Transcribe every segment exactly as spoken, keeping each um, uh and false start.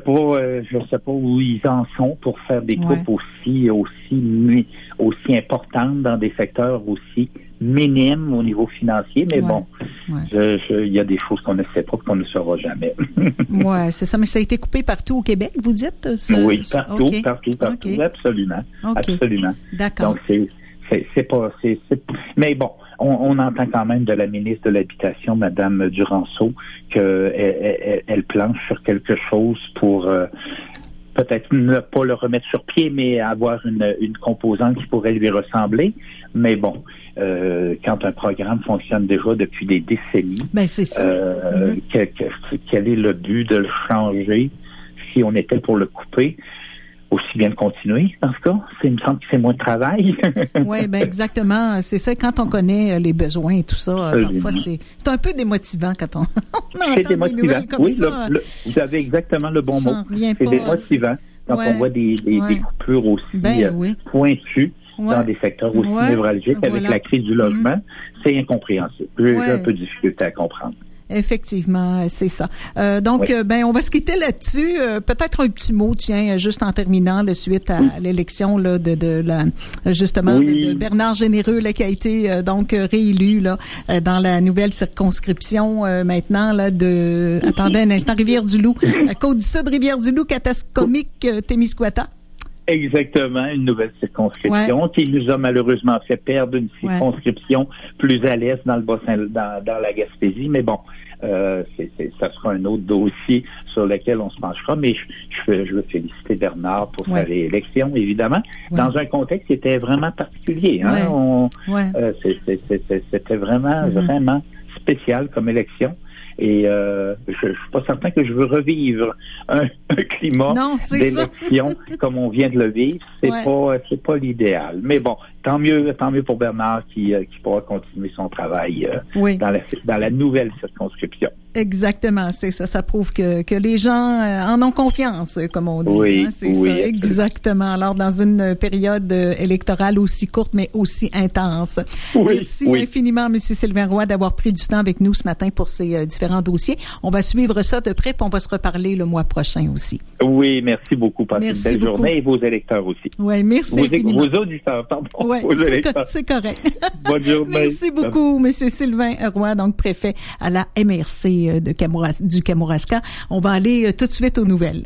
pas, euh, je sais pas où ils en sont pour faire des coupes ouais. aussi, aussi, aussi importantes dans des secteurs aussi minimes au niveau financier. Mais ouais. bon, ouais. je, je, il y a des choses qu'on ne sait pas, qu'on ne saura jamais. Ouais, c'est ça. Mais ça a été coupé partout au Québec, vous dites? Ce, oui, partout, okay. partout, partout, okay. absolument, okay. absolument. D'accord. Donc c'est, c'est, c'est pas, c'est, c'est, mais bon. On, on entend quand même de la ministre de l'Habitation, Mme Duranceau, qu'elle elle, elle planche sur quelque chose pour euh, peut-être ne pas le remettre sur pied, mais avoir une, une composante qui pourrait lui ressembler. Mais bon, euh, quand un programme fonctionne déjà depuis des décennies, ben, c'est ça. Euh, mm-hmm. que, que, quel est le but de le changer si on était pour le couper? Aussi bien de continuer, dans ce cas. C'est, il me semble que c'est moins de travail. Oui, ben exactement. C'est ça, quand on connaît les besoins et tout ça, euh, parfois c'est, c'est un peu démotivant quand on, on entend c'est démotivant. Des nouvelles comme oui, ça. Le, le, vous avez exactement le bon mot. C'est pas, démotivant quand ouais, on voit des, des, ouais. des coupures aussi ben, euh, oui. pointues ouais. dans des secteurs aussi ouais. névralgiques voilà. avec la crise du logement. Mmh. C'est incompréhensible. J'ai ouais. un peu de difficulté à comprendre. Effectivement, c'est ça. Euh, donc, oui. euh, ben, on va se quitter là-dessus. Euh, peut-être un petit mot, tiens, juste en terminant, là, suite à oui. l'élection là de, de la justement oui. de, de Bernard Généreux, là, qui a été euh, donc réélu là euh, dans la nouvelle circonscription euh, maintenant là de. Attendez un instant, Rivière-du-Loup, Côte-du-Sud, Rivière-du-Loup, Katascomique, euh, Témiscouata. Exactement, une nouvelle circonscription ouais. qui nous a malheureusement fait perdre une circonscription ouais. plus à l'est dans le bassin, dans, dans la Gaspésie. Mais bon, euh, c'est, c'est, ça sera un autre dossier sur lequel on se penchera. Mais je, je, veux, je veux féliciter Bernard pour ouais. sa réélection, évidemment, ouais. dans un contexte qui était vraiment particulier. Hein? Ouais. On, ouais. Euh, c'est, c'est, c'est, c'était vraiment, mm-hmm. vraiment spécial comme élection. Et euh, je, je suis pas certain que je veux revivre un, un climat non, d'élection comme on vient de le vivre. C'est ouais. pas, c'est pas l'idéal. Mais bon, tant mieux, tant mieux pour Bernard qui, euh, qui pourra continuer son travail euh, oui. dans la dans la nouvelle circonscription. Exactement, c'est ça. Ça prouve que que les gens euh, en ont confiance, comme on dit. Oui, hein, c'est oui, ça. absolument. Exactement. Alors, dans une période électorale aussi courte, mais aussi intense. Oui, Merci oui. infiniment, M. Sylvain Roy, d'avoir pris du temps avec nous ce matin pour ces euh, différents dossiers. On va suivre ça de près, puis on va se reparler le mois prochain aussi. Oui, merci beaucoup. Passez merci une belle beaucoup. journée et vos électeurs aussi. Oui, merci vos, infiniment. Vos auditeurs, pardon. Oui, vos c'est, électeurs. Co- c'est correct. Bonne journée. Merci beaucoup, M. Sylvain Roy, donc préfet à la M R C de Kamouraska. du Kamouraska. On va aller euh, tout de suite aux nouvelles.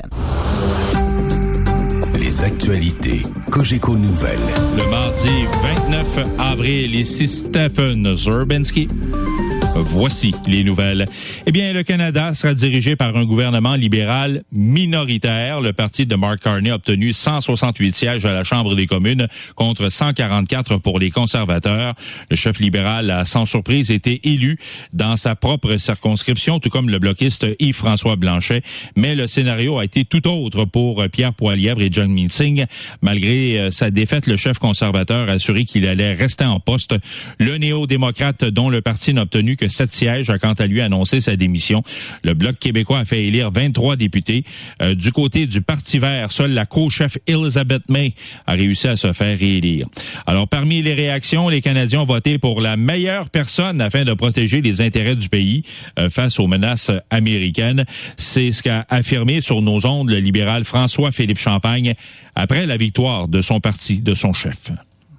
Les actualités Cogeco Nouvelles. Le mardi vingt-neuf avril, ici Stephen Zurbanski. Voici les nouvelles. Eh bien, le Canada sera dirigé par un gouvernement libéral minoritaire. Le parti de Mark Carney a obtenu cent soixante-huit sièges à la Chambre des communes contre cent quarante-quatre pour les conservateurs. Le chef libéral a sans surprise été élu dans sa propre circonscription, tout comme le bloquiste Yves-François Blanchet. Mais le scénario a été tout autre pour Pierre Poilievre et Jagmeet Singh. Malgré sa défaite, le chef conservateur a assuré qu'il allait rester en poste. Le néo-démocrate, dont le parti n'a obtenu que sept sièges, a quant à lui annoncé sa démission. Le Bloc québécois a fait élire vingt-trois députés. Euh, du côté du Parti vert, seule la co-chef Elizabeth May a réussi à se faire réélire. Alors, parmi les réactions, les Canadiens ont voté pour la meilleure personne afin de protéger les intérêts du pays euh, face aux menaces américaines. C'est ce qu'a affirmé sur nos ondes le libéral François-Philippe Champagne après la victoire de son parti, de son chef.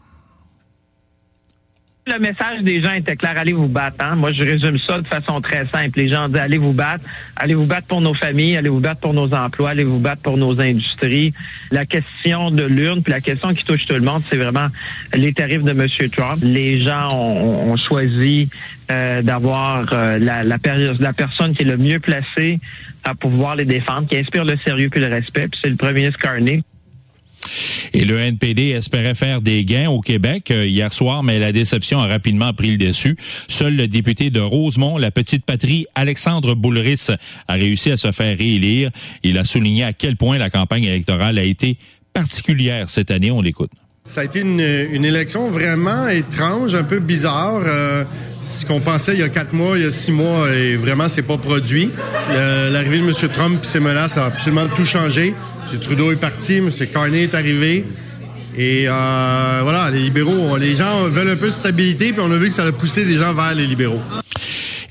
Le message des gens était clair, allez vous battre. Hein? Moi, je résume ça de façon très simple. Les gens disent, allez vous battre, allez vous battre pour nos familles, allez vous battre pour nos emplois, allez vous battre pour nos industries. La question de l'urne, puis la question qui touche tout le monde, c'est vraiment les tarifs de M. Trump. Les gens ont, ont choisi euh, d'avoir euh, la, la, péri- la personne qui est le mieux placée à pouvoir les défendre, qui inspire le sérieux puis le respect, puis c'est le premier ministre Carney. Et le N P D espérait faire des gains au Québec euh, hier soir, mais la déception a rapidement pris le dessus. Seul le député de Rosemont, la petite patrie, Alexandre Boulris, a réussi à se faire réélire. Il a souligné à quel point la campagne électorale a été particulière cette année. On l'écoute. Ça a été une, une élection vraiment étrange, un peu bizarre. Euh, ce qu'on pensait il y a quatre mois, il y a six mois, et vraiment, c'est pas produit. Euh, l'arrivée de M. Trump et ses menaces a absolument tout changé. M. Trudeau est parti, M. Carney est arrivé. Et euh, voilà, les libéraux, les gens veulent un peu de stabilité, puis on a vu que ça a poussé des gens vers les libéraux.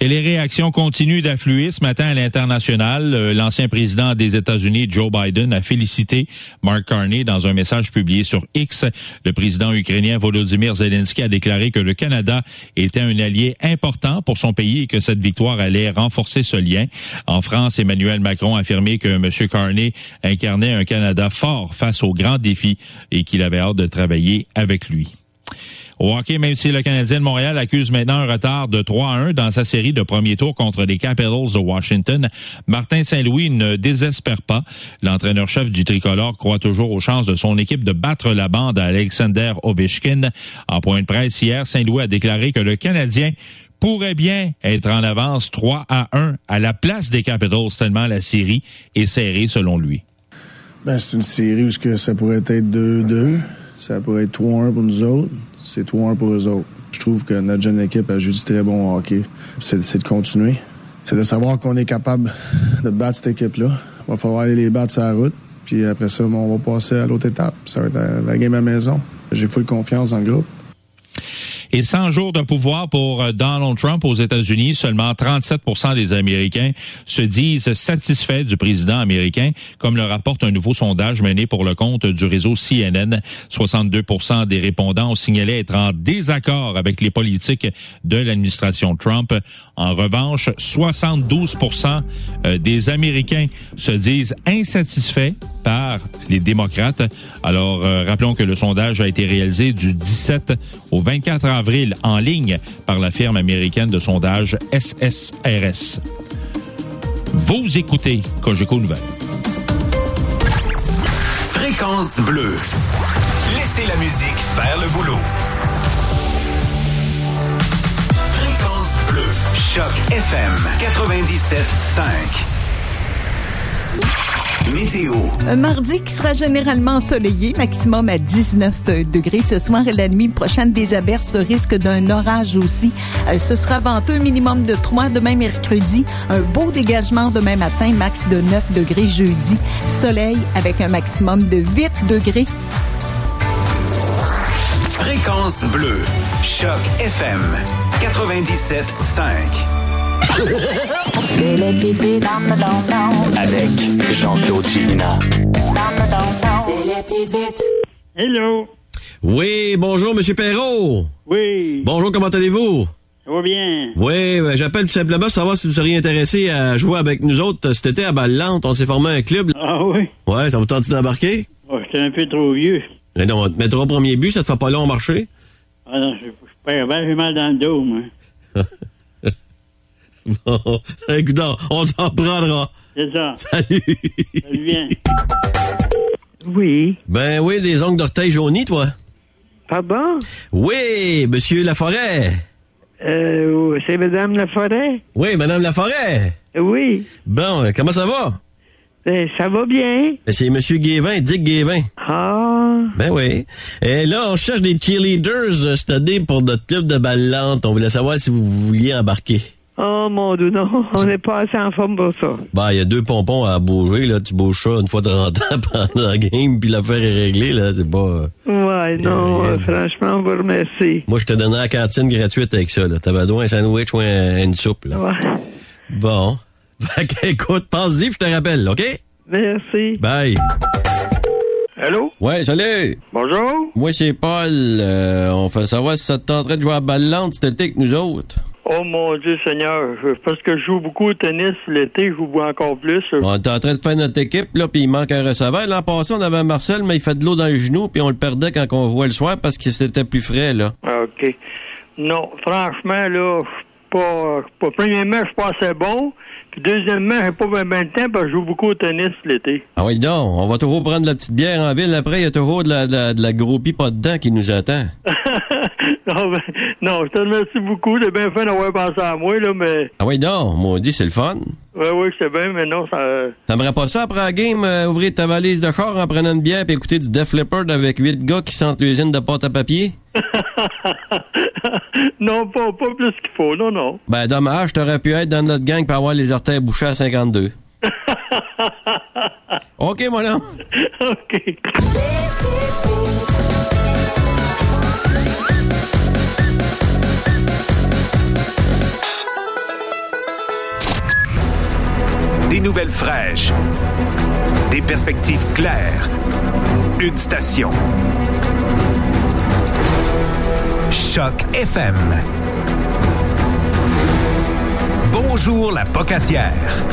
Et les réactions continuent d'affluer ce matin à l'international. Euh, l'ancien président des États-Unis, Joe Biden, a félicité Mark Carney dans un message publié sur X. Le président ukrainien Volodymyr Zelensky a déclaré que le Canada était un allié important pour son pays et que cette victoire allait renforcer ce lien. En France, Emmanuel Macron a affirmé que M. Carney incarnait un Canada fort face aux grands défis et qu'il avait hâte de travailler avec lui. Au hockey, même si le Canadien de Montréal accuse maintenant un retard de trois à un dans sa série de premier tour contre les Capitals de Washington, Martin Saint-Louis ne désespère pas. L'entraîneur-chef du tricolore croit toujours aux chances de son équipe de battre la bande à Alexander Ovechkin. En point de presse hier, Saint-Louis a déclaré que le Canadien pourrait bien être en avance trois à un à la place des Capitals, tellement la série est serrée selon lui. Ben, c'est une série où ça pourrait être deux deux, ça pourrait être trois un pour nous autres. C'est trois un pour eux autres. Je trouve que notre jeune équipe a joué du très bon hockey. C'est, c'est de continuer. C'est de savoir qu'on est capable de battre cette équipe-là. Il va falloir aller les battre sur la route. Puis après ça, on va passer à l'autre étape. Ça va être la, la game à la maison. J'ai full confiance dans le groupe. Et cent jours de pouvoir pour Donald Trump aux États-Unis, seulement trente-sept pour cent des Américains se disent satisfaits du président américain, comme le rapporte un nouveau sondage mené pour le compte du réseau C N N. soixante-deux pour cent des répondants ont signalé être en désaccord avec les politiques de l'administration Trump. En revanche, soixante-douze pour cent des Américains se disent insatisfaits par les démocrates. Alors, euh, rappelons que le sondage a été réalisé du dix-sept au vingt-quatre avril en ligne par la firme américaine de sondage S S R S. Vous écoutez Cogeco Nouvelles. Fréquence bleue. Laissez la musique faire le boulot. Fréquence bleue. Choc F M quatre-vingt-dix-sept cinq. Météo. Un mardi qui sera généralement ensoleillé, maximum à dix-neuf degrés. Ce soir et la nuit prochaine, des averses, risque d'un orage aussi. Euh, ce sera venteux, minimum de trois demain mercredi. Un beau dégagement demain matin, max de neuf degrés jeudi. Soleil avec un maximum de huit degrés. Fréquence bleue. Choc F M quatre-vingt-dix-sept cinq. C'est les petites vites dans le don-don. Avec Jean-Claude Chilina. Dans le don-don. C'est les petites vites. Hello. Oui, bonjour, Monsieur Perrault. Oui. Bonjour, comment allez-vous? Ça va bien. Oui, ben, j'appelle tout simplement pour savoir si vous seriez intéressé à jouer avec nous autres cet été à Balle-Lante. On s'est formé un club. Ah oui? Ouais, ça vous tente d'embarquer? Oh, j'étais un peu trop vieux. Mais non, on te mettra au premier but, ça te fait pas long marcher? Ah non, je suis pas bien, j'ai mal dans le dos, moi. Bon, écoute, on s'en prendra. C'est ça. Salut. Salut bien. Oui. Ben oui, des ongles d'orteil jaunis, toi. Pardon? Oui, Monsieur Laforêt. Euh, c'est Madame Laforêt? Oui, Madame Laforêt. Oui. Bon, comment ça va? Ben, ça va bien. C'est Monsieur Guévin, Dick Guévin. Ah. Ben oui. Et là, on cherche des cheerleaders euh, cette année pour notre club de Balle-Lante. On voulait savoir si vous vouliez embarquer. Oh mon Dieu, non, on n'est pas assez en forme pour ça. Ben, il y a deux pompons à bouger, là. Tu bouges ça une fois de trente ans pendant la game, puis l'affaire est réglée, là. C'est pas... Ouais, non, euh, franchement, on vous remercie. Moi, je te donnerais la cantine gratuite avec ça, là. T'avais droit à un sandwich ou un, une soupe, là. Ouais. Bon. Fait qu'écoute, pense-y, puis je te rappelle, OK? Merci. Bye. Allô? Ouais, salut. Bonjour. Moi, c'est Paul. Euh, on fait savoir si ça te tenterait de jouer à Balle-Lante cet été avec nous autres. Oh mon Dieu Seigneur, parce que je joue beaucoup au tennis l'été, je joue encore plus. On est en train de faire notre équipe, là, puis il manque un receveur. L'an passé, on avait Marcel, mais il fait de l'eau dans les genoux, puis on le perdait quand on jouait le soir parce que c'était plus frais, là. OK. Non, franchement, là, je suis pas, pas... Premièrement, je suis pas assez bon. Puis deuxièmement, j'ai pas bien ben de temps parce que je joue beaucoup au tennis l'été. Ah oui, donc, on va toujours prendre la petite bière en ville. Après, il y a toujours de la, de la, de la groupie pas dedans qui nous attend. non, ben, non, je te remercie beaucoup. C'est bien fait d'avoir pensé à moi, là, mais... Ah oui, donc, moi, dit, c'est le fun. Oui, oui, c'est bien, mais non, ça... T'aimerais pas ça après la game, euh, ouvrir ta valise de char en prenant une bière puis écouter du Def Leppard avec huit gars qui sentent l'usine de pâte à papier? non, pas, pas plus qu'il faut, non, non. Ben, dommage, t'aurais pu être dans notre gang pour avoir les orteils bouchés à cinquante-deux. OK, mon homme. OK. nouvelles fraîches, des perspectives claires, une station. Choc F M. Bonjour la Pocatière.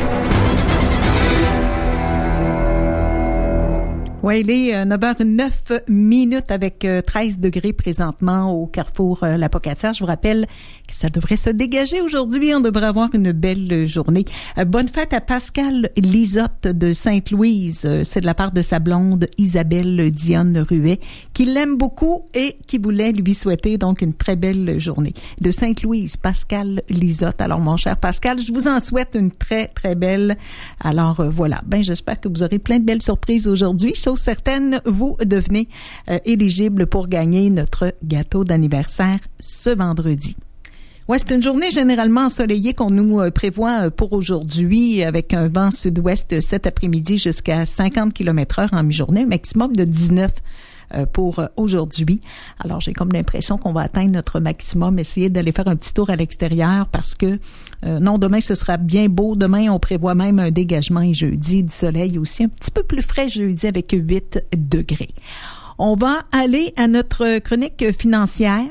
Oui, il est neuf heures neuf minutes avec treize degrés présentement au carrefour La Pocatière. Je vous rappelle que ça devrait se dégager aujourd'hui. On devrait avoir une belle journée. Bonne fête à Pascal Lisotte de Sainte-Louise. C'est de la part de sa blonde Isabelle Dionne Ruet, qui l'aime beaucoup et qui voulait lui souhaiter donc une très belle journée. De Sainte-Louise, Pascal Lisotte. Alors, mon cher Pascal, je vous en souhaite une très, très belle. Alors, voilà. Ben, j'espère que vous aurez plein de belles surprises aujourd'hui. Chose certaine, vous devenez euh, éligible pour gagner notre gâteau d'anniversaire ce vendredi. Ouais, c'est une journée généralement ensoleillée qu'on nous euh, prévoit pour aujourd'hui avec un vent sud-ouest cet après-midi jusqu'à cinquante kilomètres heure en mi-journée, maximum de dix-neuf euh, pour aujourd'hui. Alors, j'ai comme l'impression qu'on va atteindre notre maximum, essayer d'aller faire un petit tour à l'extérieur parce que Euh, non, demain, ce sera bien beau. Demain, on prévoit même un dégagement et jeudi, du soleil aussi. Un petit peu plus frais jeudi avec huit degrés. On va aller à notre chronique financière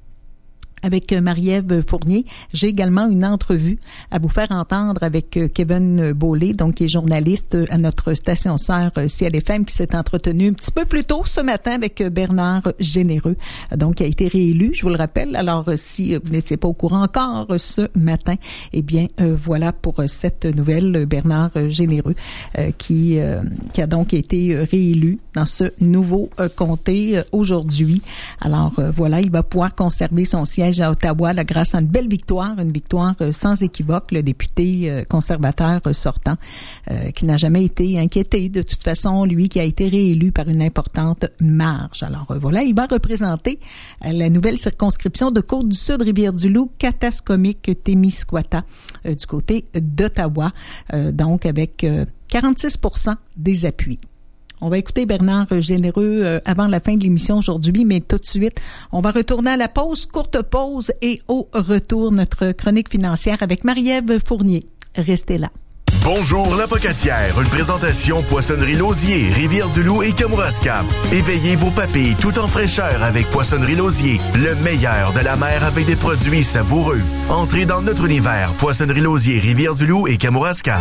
avec Marie-Ève Fournier. J'ai également une entrevue à vous faire entendre avec Kevin Beaulé, donc qui est journaliste à notre station sœur C L F M, qui s'est entretenu un petit peu plus tôt ce matin avec Bernard Généreux, donc qui a été réélu, je vous le rappelle. Alors, si vous n'étiez pas au courant encore ce matin, eh bien, euh, voilà pour cette nouvelle, Bernard Généreux, euh, qui, euh, qui a donc été réélu dans ce nouveau euh, comté euh, aujourd'hui. Alors, euh, voilà, il va pouvoir conserver son siège à Ottawa là, grâce à une belle victoire, une victoire euh, sans équivoque, le député euh, conservateur euh, sortant, euh, qui n'a jamais été inquiété de toute façon, lui qui a été réélu par une importante marge. Alors euh, voilà, il va représenter euh, la nouvelle circonscription de Côte-du-Sud, Rivière-du-Loup, Katascomique, Témiscouata, euh, du côté d'Ottawa, euh, donc avec euh, quarante-six pour cent des appuis. On va écouter Bernard Généreux euh, avant la fin de l'émission aujourd'hui, mais tout de suite, on va retourner à la pause, courte pause, et au retour, notre chronique financière avec Marie-Ève Fournier. Restez là. Bonjour la Pocatière, une présentation Poissonnerie Lausier, Rivière-du-Loup et Kamouraska. Éveillez vos papilles tout en fraîcheur avec Poissonnerie Lausier, le meilleur de la mer avec des produits savoureux. Entrez dans notre univers, Poissonnerie Lausier, Rivière-du-Loup et Kamouraska.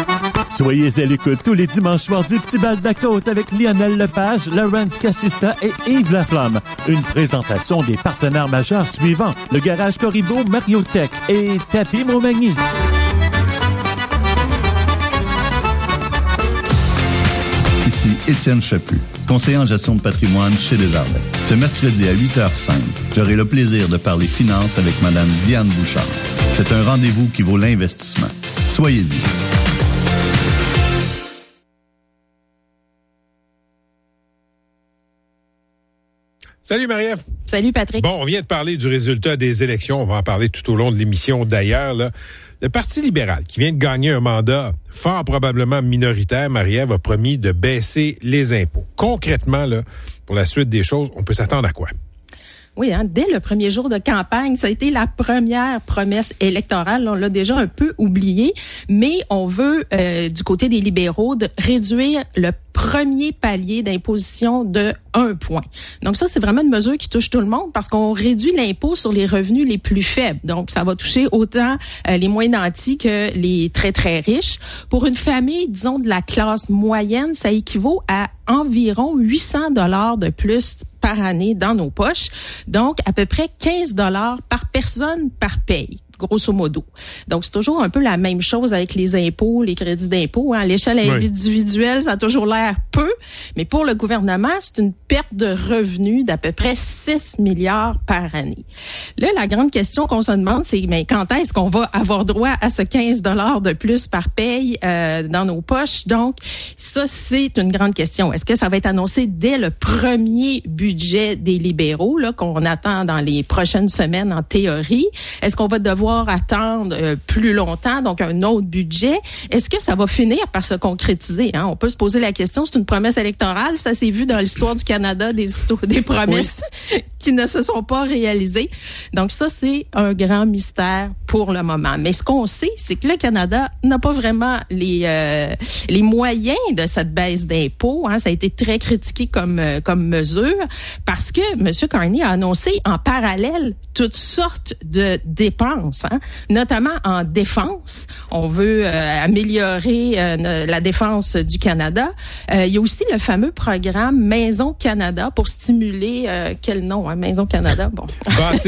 Soyez à l'écoute tous les dimanches soirs du Petit Bal de la Côte avec Lionel Lepage, Laurence Cassista et Yves Laflamme. Une présentation des partenaires majeurs suivants: le Garage Corribo, Mariotech et Tapis Montmagny. Ici Étienne Chaput, conseiller en gestion de patrimoine chez Desjardins. Ce mercredi à huit heures cinq, j'aurai le plaisir de parler finances avec Mme Diane Bouchard. C'est un rendez-vous qui vaut l'investissement. Soyez-y. Salut Marie-Ève. Salut Patrick. Bon, on vient de parler du résultat des élections. On va en parler tout au long de l'émission d'ailleurs. Là. Le Parti libéral, qui vient de gagner un mandat fort probablement minoritaire, Marie-Ève, a promis de baisser les impôts. Concrètement, là, pour la suite des choses, on peut s'attendre à quoi? Oui, hein, dès le premier jour de campagne, ça a été la première promesse électorale. On l'a déjà un peu oublié, mais on veut, euh, du côté des libéraux, de réduire le premier palier d'imposition de un point. Donc ça, c'est vraiment une mesure qui touche tout le monde parce qu'on réduit l'impôt sur les revenus les plus faibles. Donc ça va toucher autant euh, les moins nantis que les très, très riches. Pour une famille, disons, de la classe moyenne, ça équivaut à environ huit cents dollars de plus par année dans nos poches. Donc, à peu près quinze dollars par personne par paye, grosso modo. Donc, c'est toujours un peu la même chose avec les impôts, les crédits d'impôt. Hein. À l'échelle oui. individuelle, ça a toujours l'air peu, mais pour le gouvernement, c'est une perte de revenus d'à peu près six milliards par année. Là, la grande question qu'on se demande, c'est mais quand est-ce qu'on va avoir droit à ce quinze dollars de plus par paye euh, dans nos poches? Donc, ça, c'est une grande question. Est-ce que ça va être annoncé dès le premier budget des libéraux, là, qu'on attend dans les prochaines semaines en théorie? Est-ce qu'on va devoir devoir attendre euh, plus longtemps, donc un autre budget. Est-ce que ça va finir par se concrétiser? Hein? On peut se poser la question, c'est une promesse électorale, ça s'est vu dans l'histoire du Canada, des, histoires, des promesses oui. qui ne se sont pas réalisées. Donc ça, c'est un grand mystère pour le moment. Mais ce qu'on sait, c'est que le Canada n'a pas vraiment les euh, les moyens de cette baisse d'impôts. Hein. Ça a été très critiqué comme euh, comme mesure parce que M. Carney a annoncé en parallèle toutes sortes de dépenses, hein, notamment en défense. On veut euh, améliorer euh, la défense du Canada. Euh, il y a aussi le fameux programme Maison Canada pour stimuler euh, quel nom, hein, Maison Canada. Bon.